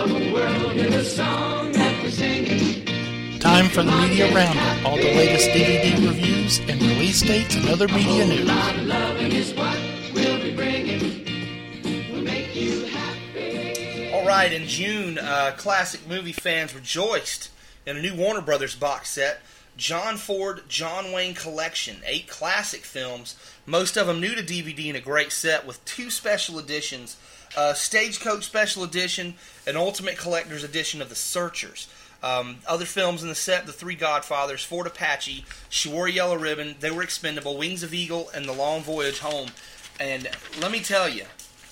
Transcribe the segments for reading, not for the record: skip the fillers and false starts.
Time for the Media Roundup. All the latest DVD reviews and release dates and other media news. All right, in June, classic movie fans rejoiced in a new Warner Brothers box set, John Ford, John Wayne Collection, 8 classic films, most of them new to DVD in a great set with 2 special editions, Stagecoach Special Edition, and Ultimate Collector's Edition of The Searchers. Other films in the set, The Three Godfathers, Fort Apache, She Wore Yellow Ribbon, They Were Expendable, Wings of Eagle, and The Long Voyage Home. And let me tell you,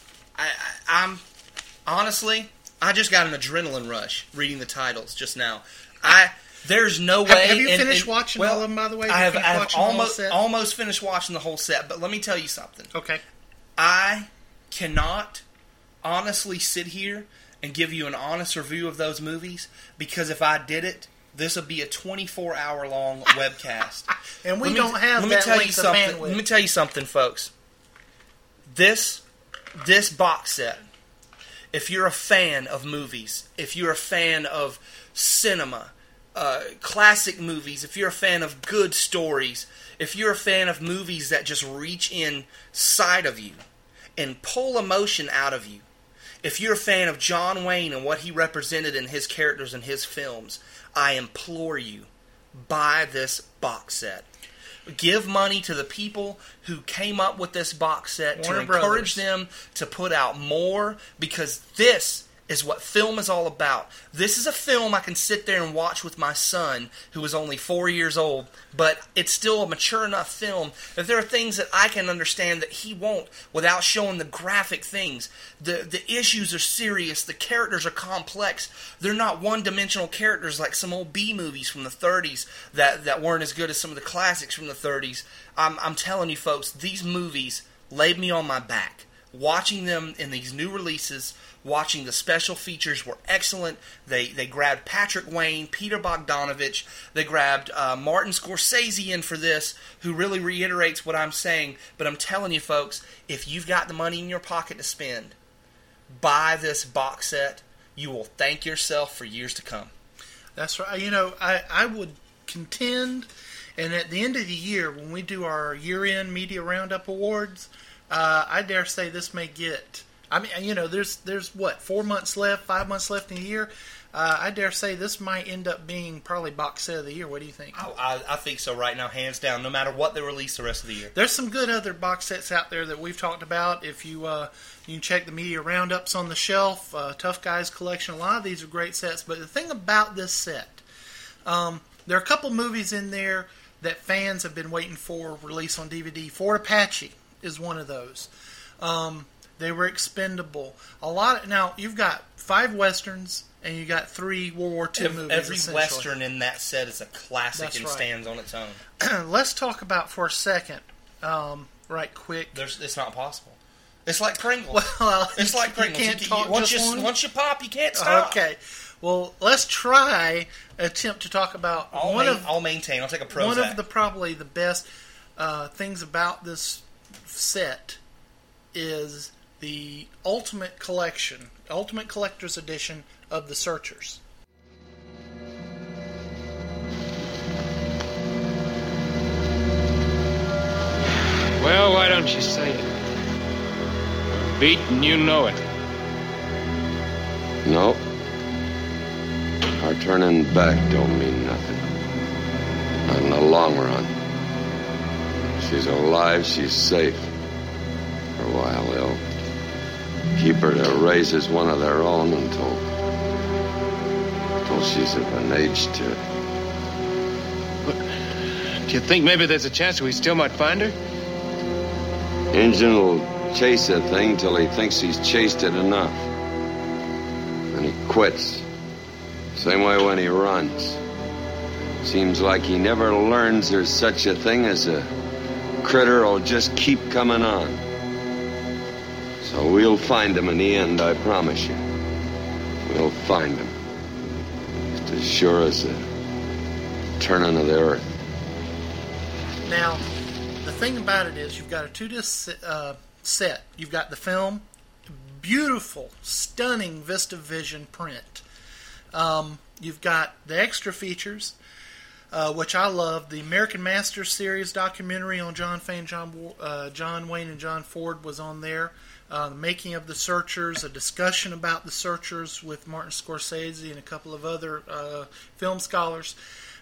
I'm honestly, I just got an adrenaline rush reading the titles just now. There's no way. Have you finished watching all of them, by the way? I have almost finished watching the whole set, but let me tell you something. Okay. I cannot honestly sit here and give you an honest review of those movies, because if I did it, this would be a 24-hour-long webcast. And we don't have that length of bandwidth. Let me tell you something, folks. This box set, if you're a fan of movies, if you're a fan of cinema, classic movies, if you're a fan of good stories, if you're a fan of movies that just reach inside of you and pull emotion out of you, if you're a fan of John Wayne and what he represented in his characters and his films, I implore you, buy this box set. Give money to the people who came up with this box set to encourage them to put out more, because this is what film is all about. This is a film I can sit there and watch with my son, who is only 4 years old, but it's still a mature enough film that there are things that I can understand that he won't without showing the graphic things. The issues are serious. The characters are complex. They're not one-dimensional characters like some old B movies from the 30s that weren't as good as some of the classics from the 30s. I'm telling you, folks, these movies laid me on my back. Watching them in these new releases, watching the special features were excellent. They grabbed Patrick Wayne, Peter Bogdanovich. They grabbed Martin Scorsese in for this, who really reiterates what I'm saying. But I'm telling you, folks, if you've got the money in your pocket to spend, buy this box set. You will thank yourself for years to come. That's right. You know, I would contend, and at the end of the year, when we do our year-end Media Roundup Awards, I dare say this may get... I mean, you know, there's what, 4 months left, 5 months left in the year. I dare say this might end up being probably box set of the year. What do you think? I think so right now, hands down, no matter what they release the rest of the year. There's some good other box sets out there that we've talked about. If you can check the Media Roundups on the shelf, Tough Guys Collection, a lot of these are great sets. But the thing about this set, there are a couple movies in there that fans have been waiting for release on DVD. Fort Apache is one of those. They Were Expendable. Now, you've got 5 Westerns, and you got 3 World War II movies. Every Western in that set is a classic stands on its own. Let's talk about for a second, right quick. It's not possible. It's like Pringles. Well, it's like Pringles. You can't talk once you pop, you can't stop. Okay. Well, let's attempt to talk about I'll maintain. I'll take a Prozac. One of probably the best things about this set is the Ultimate Collection, Ultimate Collector's Edition of The Searchers. Well, why don't you say it? Beaten, you know it. No. Our turning back don't mean nothing. Not in the long run. She's alive, she's safe. For a while, they'll keep her to raise as one of their own until she's of an age to... Do you think maybe there's a chance we still might find her? Injun will chase a thing till he thinks he's chased it enough. Then he quits. Same way when he runs. Seems like he never learns there's such a thing as a critter will just keep coming on. So we'll find him in the end, I promise you. We'll find him. Just as sure as the turning of the earth. Now, the thing about it is you've got a 2-disc set. You've got the film, beautiful, stunning VistaVision print. You've got the extra features, which I love. The American Masters series documentary on John Wayne and John Ford was on there. The making of the Searchers, a discussion about the Searchers with Martin Scorsese and a couple of other film scholars.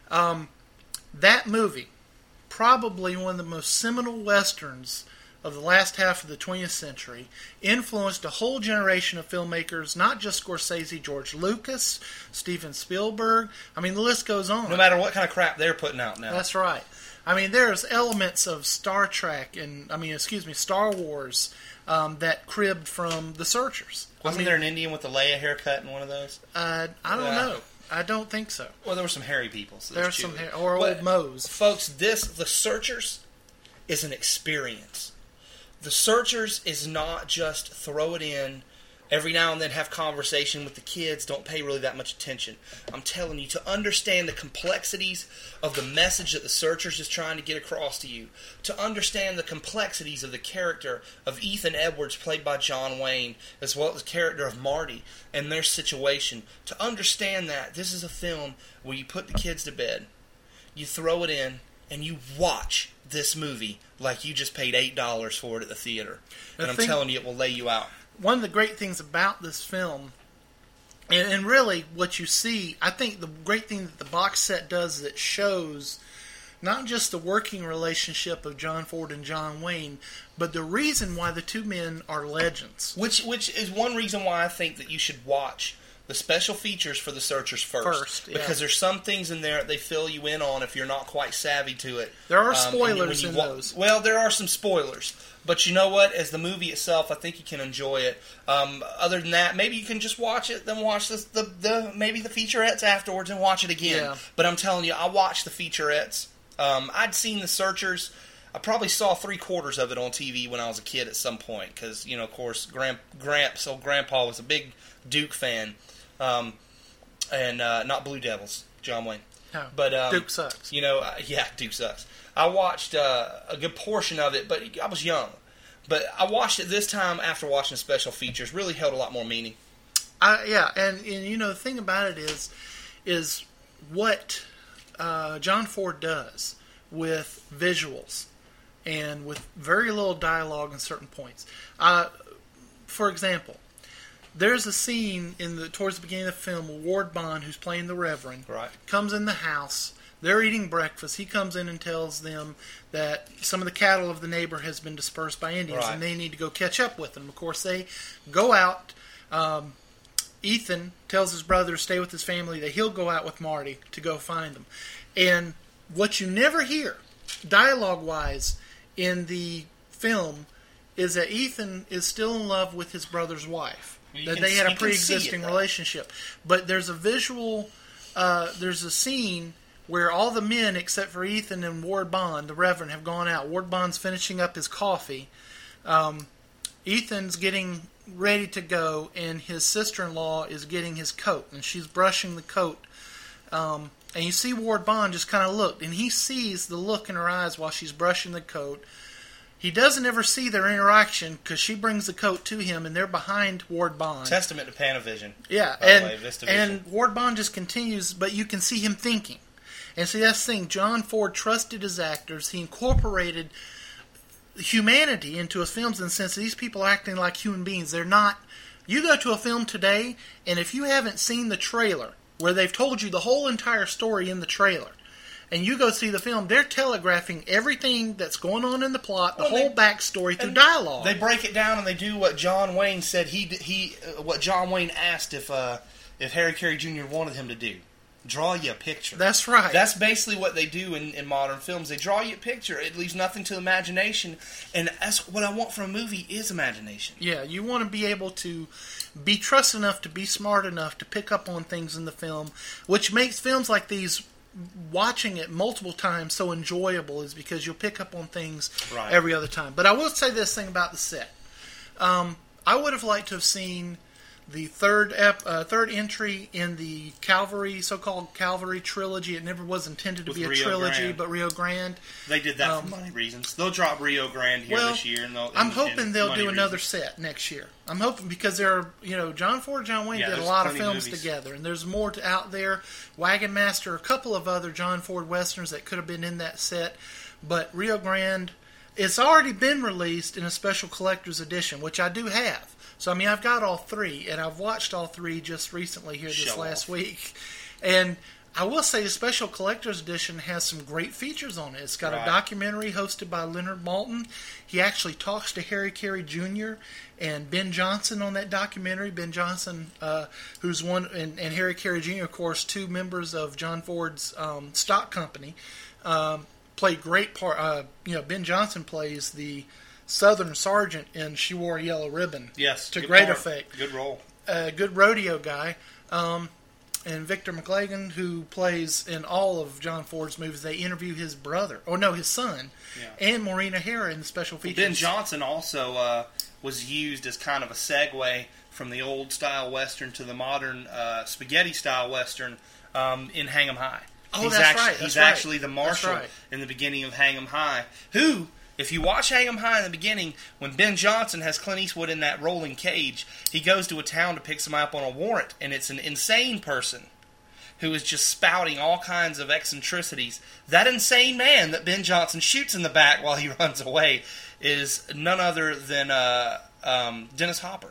That movie, probably one of the most seminal westerns of the last half of the 20th century, influenced a whole generation of filmmakers, not just Scorsese, George Lucas, Steven Spielberg. I mean, the list goes on. No matter what kind of crap they're putting out now. That's right. I mean, there's elements of Star Trek Star Wars that cribbed from The Searchers. Wasn't there an Indian with a Leia haircut in one of those? I don't know. I don't think so. Well, there were some hairy people. So there's some old Moes. Folks, The Searchers is an experience. The Searchers is not just throw it in, every now and then have conversation with the kids, don't pay really that much attention. I'm telling you, to understand the complexities of the message that The Searchers is trying to get across to you, to understand the complexities of the character of Ethan Edwards, played by John Wayne, as well as the character of Marty and their situation, to understand that this is a film where you put the kids to bed, you throw it in, and you watch this movie like you just paid $8 for it at the theater. And I'm telling you, it will lay you out. One of the great things about this film, and really what you see, I think the great thing that the box set does is it shows not just the working relationship of John Ford and John Wayne, but the reason why the two men are legends. Which is one reason why I think that you should watch the special features for The Searchers first. Because there's some things in there that they fill you in on if you're not quite savvy to it. There are spoilers in those. Well, there are some spoilers. But you know what? As the movie itself, I think you can enjoy it. Other than that, maybe you can just watch it, then watch maybe the featurettes afterwards and watch it again. Yeah. But I'm telling you, I watched the featurettes. I'd seen The Searchers. I probably saw 3/4 of it on TV when I was a kid at some point. Because, of course, old Grandpa was a big Duke fan. And not Blue Devils, John Wayne. No, but Duke sucks. Duke sucks. I watched a good portion of it, but I was young. But I watched it this time after watching the special features. Really held a lot more meaning. And the thing about it is what John Ford does with visuals and with very little dialogue in certain points. For example, there's a scene towards the beginning of the film where Ward Bond, who's playing the Reverend, comes in the house. They're eating breakfast. He comes in and tells them that some of the cattle of the neighbor has been dispersed by Indians, and they need to go catch up with them. Of course, they go out. Ethan tells his brother to stay with his family, that he'll go out with Marty to go find them. And what you never hear, dialogue-wise, in the film is that Ethan is still in love with his brother's wife. That they had a pre-existing relationship. But there's a visual, there's a scene where all the men except for Ethan and Ward Bond, the Reverend, have gone out. Ward Bond's finishing up his coffee. Ethan's getting ready to go, and his sister-in-law is getting his coat, and she's brushing the coat. And you see Ward Bond just kind of look, and he sees the look in her eyes while she's brushing the coat. He doesn't ever see their interaction because she brings the coat to him, and they're behind Ward Bond. Testament to Panavision. Yeah, and Ward Bond just continues, but you can see him thinking. And see, that's the thing. John Ford trusted his actors. He incorporated humanity into his films in the sense that these people are acting like human beings. They're not. You go to a film today, and if you haven't seen the trailer, where they've told you the whole entire story in the trailer, and you go see the film, they're telegraphing everything that's going on in the plot, the whole backstory through dialogue. They break it down and they do what John Wayne said what John Wayne asked if Harry Carey Jr. wanted him to do. Draw you a picture. That's right. That's basically what they do in modern films. They draw you a picture. It leaves nothing to imagination. And that's what I want from a movie is imagination. Yeah, you want to be able to be trusted enough to be smart enough to pick up on things in the film, which makes films like these, watching it multiple times, so enjoyable, is because you'll pick up on things every other time. But I will say this thing about the set. I would have liked to have seen the third entry in the Calvary, so-called Calvary trilogy. It never was intended to With be a Rio trilogy, Grande. but Rio Grande. They did that for money reasons. They'll drop Rio Grande here this year. And I'm hoping they'll do another reasons. set next year. I'm hoping because John Ford, John Wayne did a there's lot of plenty films movies. together, and there's more out there. Wagon Master, a couple of other John Ford westerns that could have been in that set, but Rio Grande, it's already been released in a special collector's edition, which I do have. So, I've got all three, and I've watched all three just recently here this last week. And I will say the special collector's edition has some great features on it. It's got a documentary hosted by Leonard Maltin. He actually talks to Harry Carey Jr. and Ben Johnson on that documentary. Ben Johnson, who's one, and Harry Carey Jr., of course, two members of John Ford's stock company, played great part. Ben Johnson plays the Southern Sergeant in She Wore a Yellow Ribbon. Yes. To great effect. Good role. Good rodeo guy. And Victor McLagan, who plays in all of John Ford's movies, they interview his brother, his son, and Maureen O'Hara in the special features. Ben Johnson also was used as kind of a segue from the old style Western to the modern spaghetti style Western in Hang 'em High. Oh, He's actually the marshal in the beginning of Hang 'em High, who, if you watch Hang 'em High in the beginning, when Ben Johnson has Clint Eastwood in that rolling cage, he goes to a town to pick somebody up on a warrant, and it's an insane person who is just spouting all kinds of eccentricities. That insane man that Ben Johnson shoots in the back while he runs away is none other than Dennis Hopper.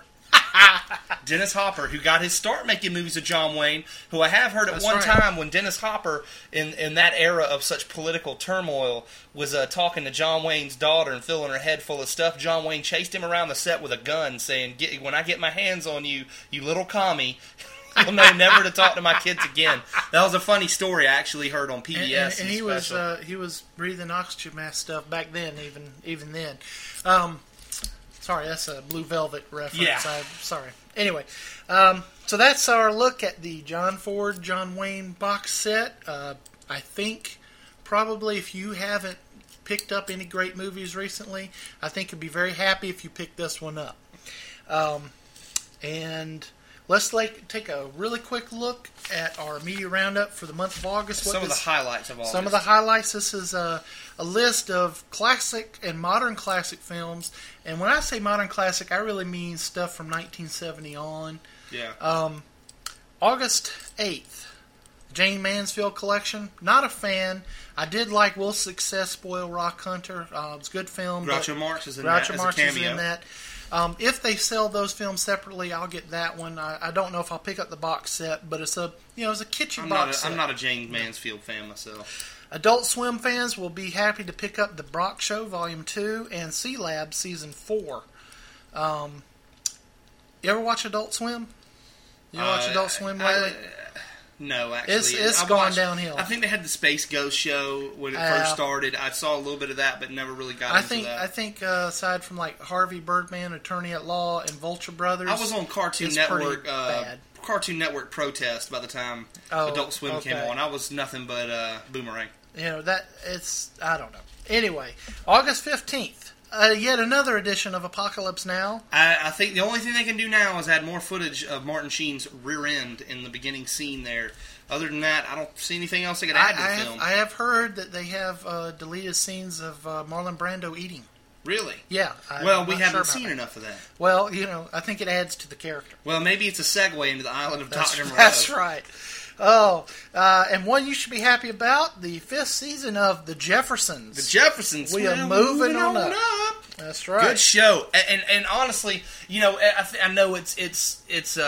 Dennis Hopper, who got his start making movies with John Wayne, who I have heard at one time when Dennis Hopper, in that era of such political turmoil, was talking to John Wayne's daughter and filling her head full of stuff. John Wayne chased him around the set with a gun, saying, "When I get my hands on you, you little commie, you'll know never to talk to my kids again." That was a funny story I actually heard on PBS. And he was breathing oxygen mask stuff back then, even then. Sorry, that's a Blue Velvet reference. Yeah. Sorry. Anyway, so that's our look at the John Ford, John Wayne box set. I think probably if you haven't picked up any great movies recently, I think you'd be very happy if you picked this one up. And let's take a really quick look at our media roundup for the month of August. Some of the highlights of August. Some of the highlights. This is a list of classic and modern classic films. And when I say modern classic, I really mean stuff from 1970 on. Yeah. August 8th, Jane Mansfield collection. Not a fan. I did like Will Success Spoil Rock Hunter. It was a good film. Groucho Marx is in that as a cameo. Is in that. If they sell those films separately, I'll get that one. I don't know if I'll pick up the box set, but it's a kitschy box set. I'm not a Jane Mansfield fan myself. Adult Swim fans will be happy to pick up The Brock Show Volume 2 and C-Lab Season 4. You ever watch Adult Swim? You watch Adult Swim lately? No, actually. It's gone downhill. I think they had the Space Ghost show when it first started. I saw a little bit of that, but never really got into that. I think aside from like Harvey Birdman, Attorney at Law, and Vulture Brothers, I was on Cartoon Network. Cartoon Network Protest by the time Adult Swim came on. I was nothing but Boomerang. I don't know. Anyway, August 15th. Yet another edition of Apocalypse Now. I think the only thing they can do now is add more footage of Martin Sheen's rear end in the beginning scene there. Other than that, I don't see anything else they could add to the film. I have heard that they have deleted scenes of Marlon Brando eating. Really? Yeah. We haven't seen enough of that. Well, I think it adds to the character. Well, maybe it's a segue into the island of Dr. Moreau. That's right. Oh, and one you should be happy about, the 5th season of The Jeffersons. The Jeffersons. We are moving on up. That's right. Good show. And honestly, I know it's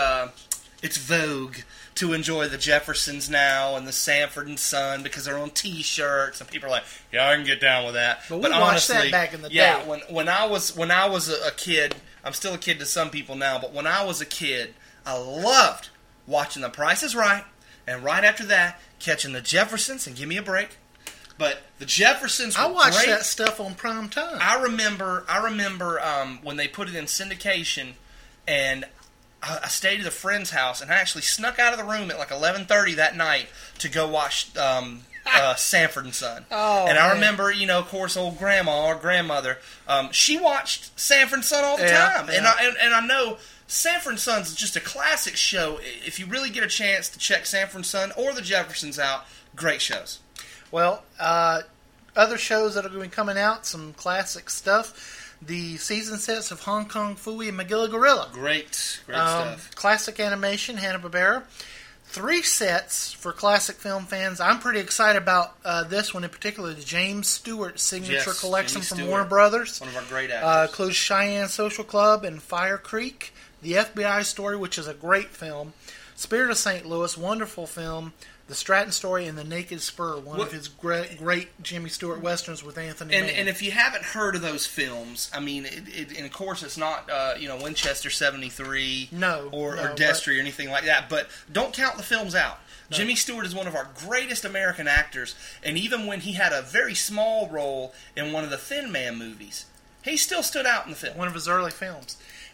vogue to enjoy the Jeffersons now and the Sanford and Son because they're on T-shirts and people are like, yeah, I can get down with that. But we watched that back in the day. Yeah, when I was a kid, I'm still a kid to some people now, but when I was a kid, I loved watching The Price is Right. And right after that, catching the Jeffersons and give me a break. But the Jeffersons were I watched great. that stuff on prime time. I remember when they put it in syndication, and I stayed at a friend's house, and I actually snuck out of the room at like 11:30 that night to go watch Sanford and Son. Oh, and I remember, of course, old grandma or grandmother, she watched Sanford and Son all the time. Yeah. And I know Sanford and Sons is just a classic show. If you really get a chance to check Sanford and Son or The Jeffersons out, great shows. Well, other shows that are going to be coming out, some classic stuff. The season sets of Hong Kong Phooey and Magilla Gorilla. Great stuff. Classic animation, Hanna-Barbera. 3 sets for classic film fans. I'm pretty excited about this one in particular, the James Stewart signature collection from Warner Brothers. One of our great actors. Includes Cheyenne Social Club and Fire Creek. The FBI Story, which is a great film. Spirit of St. Louis, wonderful film. The Stratton Story and The Naked Spur, one of his great Jimmy Stewart westerns with Anthony Mann. And if you haven't heard of those films, I mean, and of course it's not Winchester 73 or Destry or anything like that, but don't count the films out. No. Jimmy Stewart is one of our greatest American actors, and even when he had a very small role in one of the Thin Man movies, he still stood out in the film. One of his early films.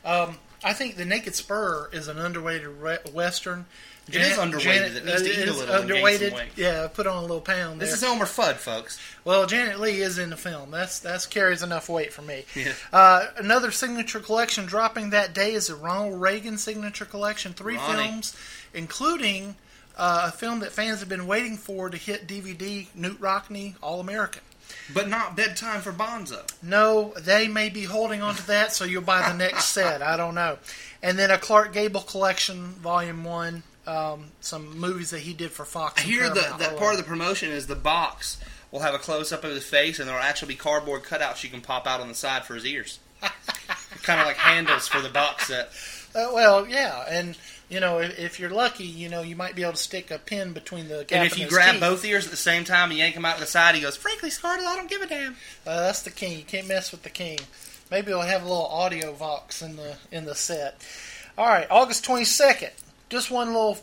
I think The Naked Spur is an underrated western. It is underrated. It needs to eat a little and gain some weight. Yeah, put on a little pound there. This is Elmer Fudd, folks. Well, Janet Leigh is in the film. That's carries enough weight for me. Yeah. Another signature collection dropping that day is the Ronald Reagan signature collection. 3 films, including a film that fans have been waiting for to hit DVD, Knute Rockne, All-American. But not Bedtime for Bonzo. No, they may be holding on to that, so you'll buy the next set. I don't know. And then a Clark Gable collection, Volume 1. Some movies that he did for Fox. I hear that part of the promotion is the box will have a close-up of his face, and there will actually be cardboard cutouts you can pop out on the side for his ears. Kind of like handles for the box set. Well, yeah, and if you're lucky, you might be able to stick a pin between the gap and if you grab both ears at the same time and yank them out to the side, he goes, "Frankly, Scarlett, I don't give a damn." That's the king. You can't mess with the king. Maybe we'll have a little audio vox in the set. All right, August 22nd. Just one little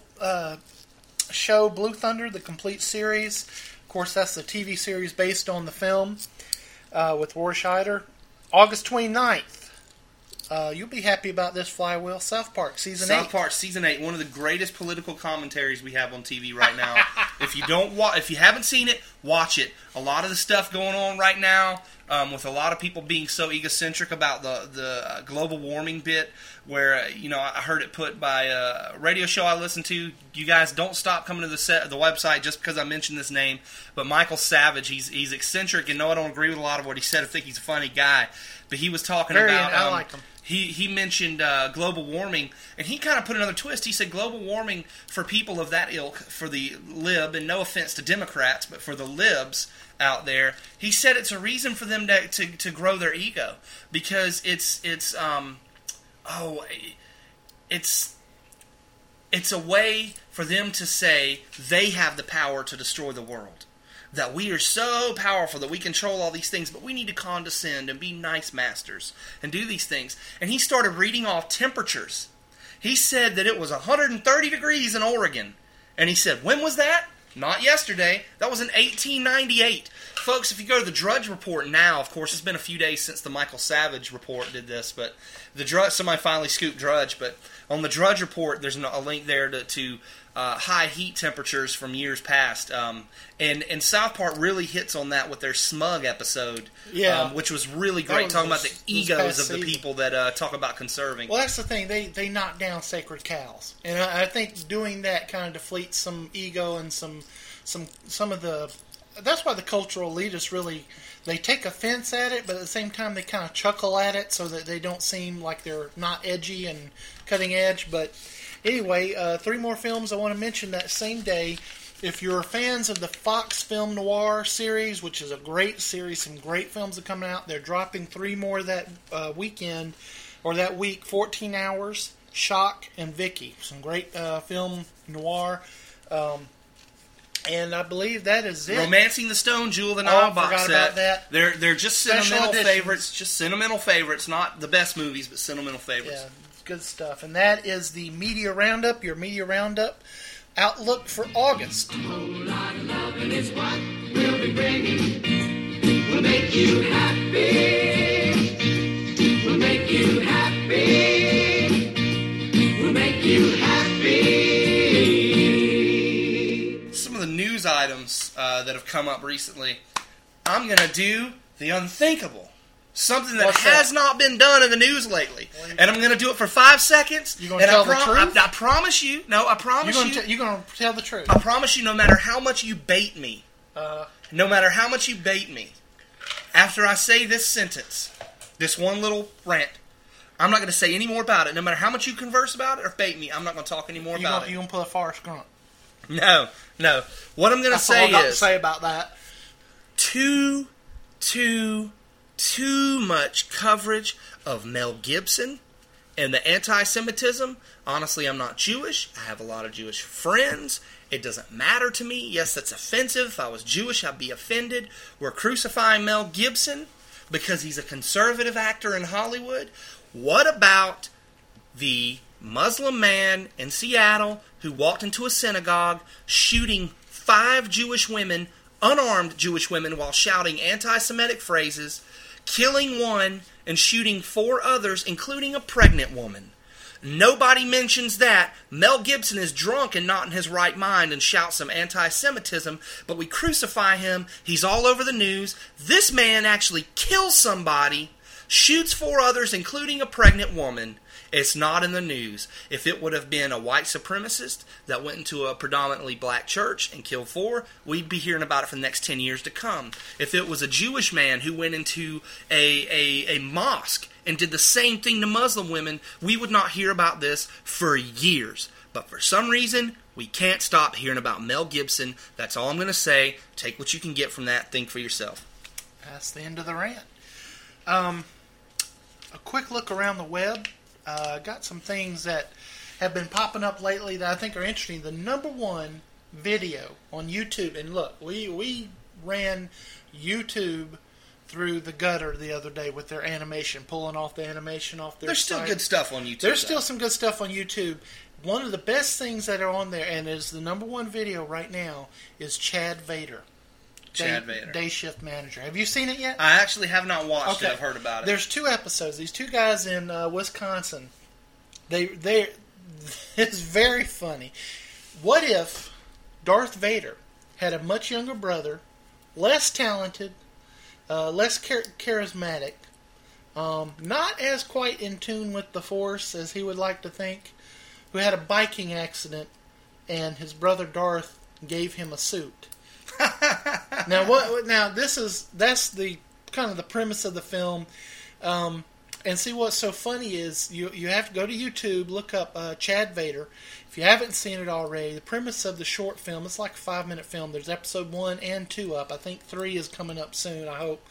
show, Blue Thunder, the complete series. Of course, that's the TV series based on the film with Roy Scheider. August 29th. You'll be happy about this, Flywheel. South Park Season 8. South Park Season 8, one of the greatest political commentaries we have on TV right now. If you haven't seen it, watch it. A lot of the stuff going on right now, with a lot of people being so egocentric about the global warming bit, where I heard it put by a radio show I listened to. You guys don't stop coming to the website just because I mentioned this name. But Michael Savage, he's eccentric, and no, I don't agree with a lot of what he said. I think he's a funny guy, but he was talking about. I like him. He mentioned global warming, and he kind of put another twist. He said global warming for people of that ilk, for the lib, and no offense to Democrats, but for the libs out there, he said it's a reason for them to grow their ego, because it's a way for them to say they have the power to destroy the world. That we are so powerful that we control all these things, but we need to condescend and be nice masters and do these things. And he started reading off temperatures. He said that it was 130 degrees in Oregon. And he said, when was that? Not yesterday. That was in 1898. Folks, if you go to the Drudge Report now, of course, it's been a few days since the Michael Savage report did this, but somebody finally scooped Drudge, but on the Drudge Report, there's a link there to high heat temperatures from years past. And South Park really hits on that with their Smug episode, which was really great, talking about the egos of the people that talk about conserving. Well, that's the thing. They knock down sacred cows. And I think doing that kind of deflates some ego and some of the... That's why the cultural elitists really... They take offense at it, but at the same time they kind of chuckle at it so that they don't seem like they're not edgy and cutting edge. But anyway, 3 more films I want to mention that same day. If you're fans of the Fox Film Noir series, which is a great series, some great films are coming out, they're dropping 3 more that weekend, or that week, 14 Hours, Shock, and Vicky. Some great film noir. And I believe that is it. Romancing the Stone, Jewel of the Nile box set. About that. They're just sentimental favorites, not the best movies, but sentimental favorites. Yeah, good stuff. And that is the Media Roundup, your Media Roundup outlook for August. A whole lot of loving is what we'll be bringing. We'll make you happy. We'll make you happy. We'll make you happy. Some of the news items that have come up recently. I'm going to do the unthinkable. Something that What's has that? not been done in the news lately. And I'm going to do it for 5 seconds. You gonna and tell the truth? I promise you. No, I promise you. You're going to tell the truth. I promise you, no matter how much you bait me, after I say this sentence, this one little rant, I'm not going to say any more about it. No matter how much you converse about it or bait me, I'm not going to talk any more about it. You going to put a Forrest Gump. No. What I'm going to That's all say I got to is say about that. too much coverage of Mel Gibson and the anti-Semitism. Honestly, I'm not Jewish. I have a lot of Jewish friends. It doesn't matter to me. Yes, that's offensive. If I was Jewish, I'd be offended. We're crucifying Mel Gibson because he's a conservative actor in Hollywood. What about the Muslim man in Seattle who walked into a synagogue shooting 5 Jewish women, unarmed Jewish women, while shouting anti-Semitic phrases, killing one and shooting 4 others, including a pregnant woman? Nobody mentions that. Mel Gibson is drunk and not in his right mind and shouts some anti-Semitism, but we crucify him. He's all over the news. This man actually kills somebody, shoots 4 others, including a pregnant woman. It's not in the news. If it would have been a white supremacist that went into a predominantly black church and killed 4, we'd be hearing about it for the next 10 years to come. If it was a Jewish man who went into a mosque and did the same thing to Muslim women, we would not hear about this for years. But for some reason, we can't stop hearing about Mel Gibson. That's all I'm going to say. Take what you can get from that. Think for yourself. That's the end of the rant. A quick look around the web. Got some things that have been popping up lately that I think are interesting. The number one video on YouTube, and look, we ran YouTube through the gutter the other day with their animation, pulling off the animation off their There's still site. good stuff on YouTube. There's still some good stuff on YouTube. One of the best things that are on there, and is the number one video right now, is Chad Vader. Day shift manager. Have you seen it yet? I actually have not watched it. I've heard about it. There's 2 episodes. These 2 guys in Wisconsin, they it's very funny. What if Darth Vader had a much younger brother, less talented, less charismatic, not as quite in tune with the Force as he would like to think, who had a biking accident, and his brother Darth gave him a suit? Now what? Now that's the kind of the premise of the film, and see what's so funny is you have to go to YouTube, look up Chad Vader. If you haven't seen it already, the premise of the short film, it's like a 5-minute film. There's episode 1 and 2 up. I think 3 is coming up soon. I hope.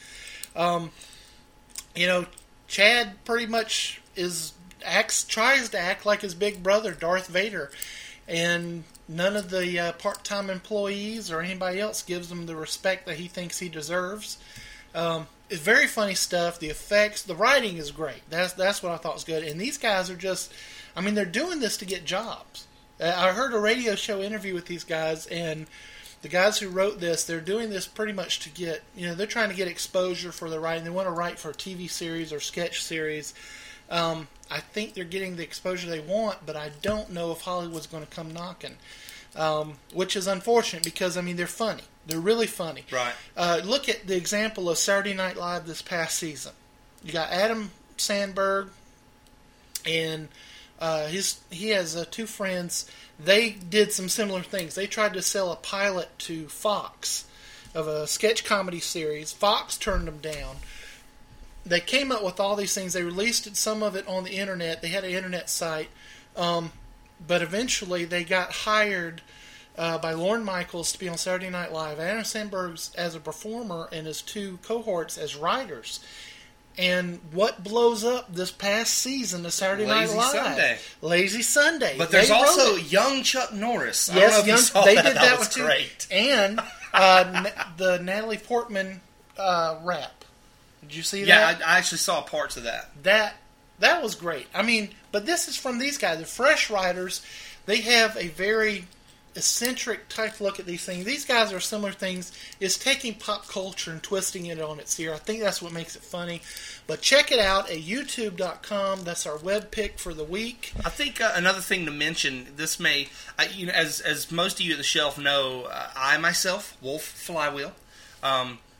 Chad pretty much tries to act like his big brother Darth Vader, and none of the part-time employees or anybody else gives him the respect that he thinks he deserves. It's very funny stuff. The effects, the writing is great. That's what I thought was good. And these guys are just, they're doing this to get jobs. I heard a radio show interview with these guys, and the guys who wrote this, they're doing this pretty much to get, they're trying to get exposure for their writing. They want to write for a TV series or sketch series. I think they're getting the exposure they want, but I don't know if Hollywood's going to come knocking, which is unfortunate because, they're funny. They're really funny. Right. Look at the example of Saturday Night Live this past season. You got Adam Sandberg, and he has 2 friends. They did some similar things. They tried to sell a pilot to Fox of a sketch comedy series. Fox turned them down. They came up with all these things. They released some of it on the internet. They had an internet site. But eventually they got hired by Lorne Michaels to be on Saturday Night Live. Adam Sandberg's as a performer and his 2 cohorts as writers. And what blows up this past season of Saturday Night Live? Lazy Sunday. But there's also young Chuck Norris. I Yes, don't know if you saw they that. did that was one too. great. And the Natalie Portman rap. Did you see that? Yeah, I actually saw parts of that. That was great. But this is from these guys. The fresh writers, they have a very eccentric type look at these things. These guys are similar things. Is taking pop culture and twisting it on its ear. I think that's what makes it funny. But check it out at youtube.com. That's our web pick for the week. I think another thing to mention, this may, as most of you at the shelf know, I myself, Wolf Flywheel,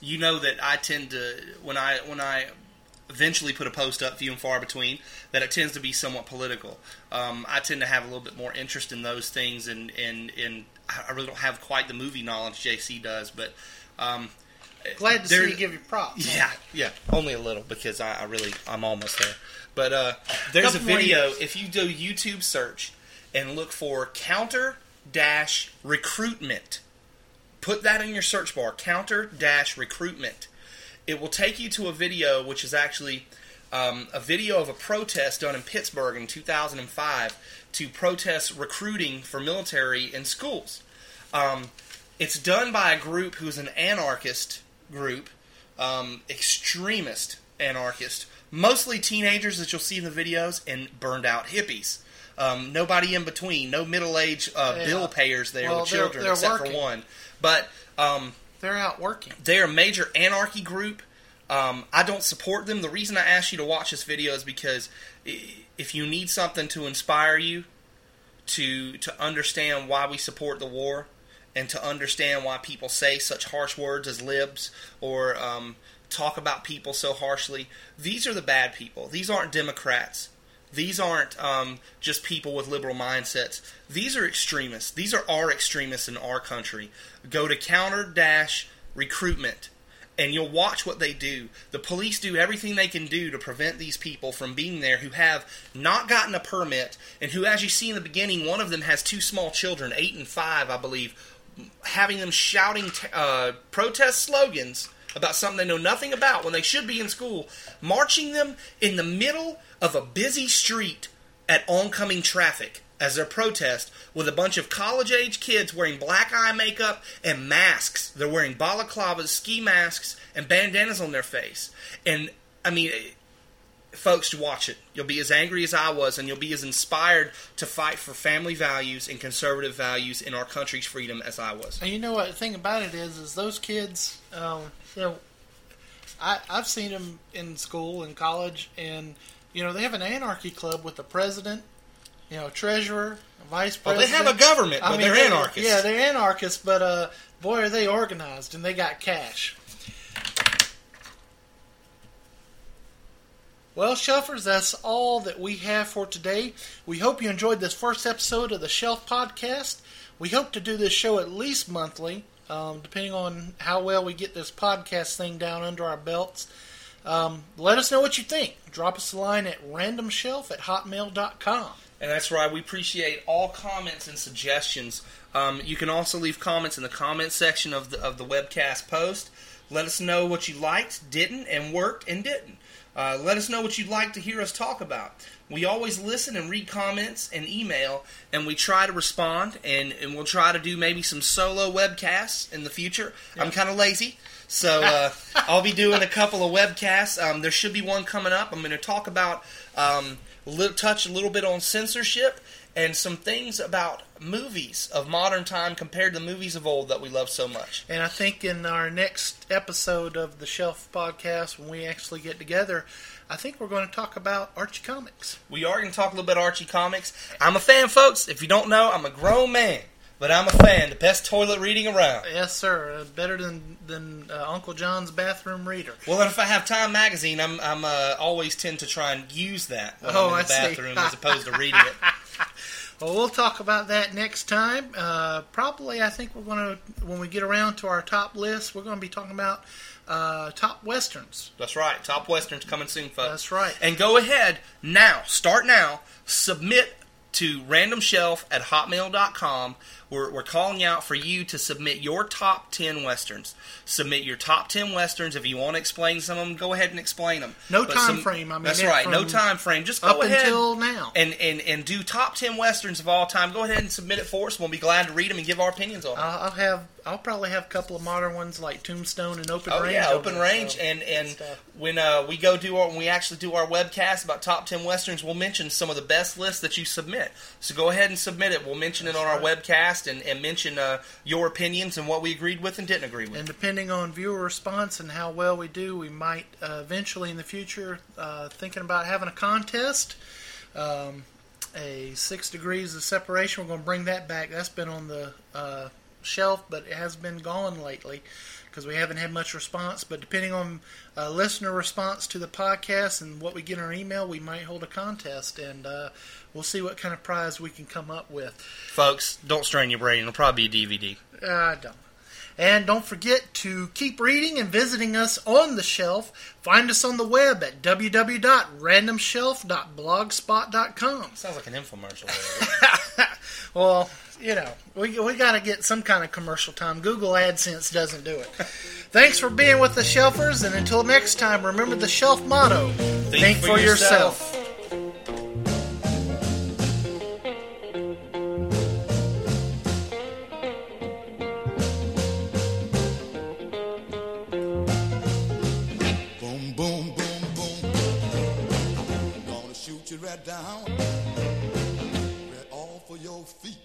you know that I tend to, when I eventually put a post up, few and far between, that it tends to be somewhat political. I tend to have a little bit more interest in those things, and I really don't have quite the movie knowledge JC does, but Glad to see you give your props. Yeah, only a little, because I'm almost there. But there's a Couple more video, years. if you do YouTube search and look for counter-recruitment, put that in your search bar, counter-recruitment. It will take you to a video, which is actually a video of a protest done in Pittsburgh in 2005 to protest recruiting for military in schools. It's done by a group who's an anarchist group, extremist anarchist, mostly teenagers that you'll see in the videos, and burned out hippies. Nobody in between, no middle-aged bill payers there with children, they're except working. for one. But They're out working. they're a major anarchy group. I don't support them. The reason I asked you to watch this video is because if you need something to inspire you to understand why we support the war, and to understand why people say such harsh words as libs, or talk about people so harshly, these are the bad people. These aren't Democrats. These aren't just people with liberal mindsets. These are extremists. These are our extremists in our country. Go to counter-recruitment, and you'll watch what they do. The police do everything they can do to prevent these people from being there who have not gotten a permit, and who, as you see in the beginning, one of them has 2 small children, 8 and 5, I believe, having them shouting protest slogans about something they know nothing about when they should be in school, marching them in the middle of a busy street at oncoming traffic as their protest, with a bunch of college-age kids wearing black eye makeup and masks. They're wearing balaclavas, ski masks, and bandanas on their face. And, I mean, folks, watch it. You'll be as angry as I was, and you'll be as inspired to fight for family values and conservative values in our country's freedom as I was. And you know what? The thing about it is those kids, I've seen them in school and college, and, they have an anarchy club with the president, treasurer, vice Well, president. they have a government, but they're anarchists. Yeah, they're anarchists, but boy, are they organized, and they got cash. Well, Shelfers, that's all that we have for today. We hope you enjoyed this first episode of the Shelf Podcast. We hope to do this show at least monthly, depending on how well we get this podcast thing down under our belts. Let us know what you think. Drop us a line at randomshelf@hotmail.com. And that's right. We appreciate all comments and suggestions. You can also leave comments in the comment section of the webcast post. Let us know what you liked, didn't, and worked and didn't. Let us know what you'd like to hear us talk about. We always listen and read comments and email, and we try to respond, and we'll try to do maybe some solo webcasts in the future. Yeah. I'm kind of lazy, so I'll be doing a couple of webcasts. There should be one coming up. I'm going to talk about, touch a little bit on censorship, and some things about movies of modern time compared to the movies of old that we love so much. And I think in our next episode of the Shelf Podcast, when we actually get together, I think we're going to talk about Archie Comics. We are going to talk a little bit Archie Comics. I'm a fan, folks. If you don't know, I'm a grown man, but I'm a fan. The best toilet reading around. Yes, sir. Better than Uncle John's bathroom reader. Well, and if I have Time Magazine, I'm always tend to try and use that when I'm in the bathroom as opposed to reading it. Well, we'll talk about that next time. Probably, I think we're going to, when we get around to our top list, we're going to be talking about top westerns. That's right. Top westerns coming soon, folks. That's right. And go ahead now. Start now. Submit to randomshelf@hotmail.com. We're calling out for you to submit your top 10 westerns. Submit your top 10 westerns. If you want to explain some of them, go ahead and explain them. No time frame. That's right. No time frame. Just go ahead until now. And do top 10 westerns of all time. Go ahead and submit it for us. We'll be glad to read them and give our opinions on them. I'll probably have a couple of modern ones like Tombstone and Open Range. Oh yeah, Open Range, and when we actually do our webcast about top 10 westerns, we'll mention some of the best lists that you submit. So go ahead and submit it. We'll mention it on our webcast and mention your opinions and what we agreed with and didn't agree with. And depending on viewer response and how well we do, we might eventually in the future thinking about having a contest. A 6 degrees of separation. We're going to bring that back. That's been on the shelf, but it has been gone lately because we haven't had much response. But depending on listener response to the podcast and what we get in our email, we might hold a contest, and we'll see what kind of prize we can come up with. Folks, don't strain your brain. It'll probably be a DVD. Don't. And don't forget to keep reading and visiting us on the shelf. Find us on the web at www.randomshelf.blogspot.com. Sounds like an infomercial. Well, you know, we got to get some kind of commercial time. Google AdSense doesn't do it. Thanks for being with the Shelfers, and until next time, remember the Shelf motto: Think for yourself. Boom, boom, boom, boom. Gonna shoot you right down. Right off of your feet.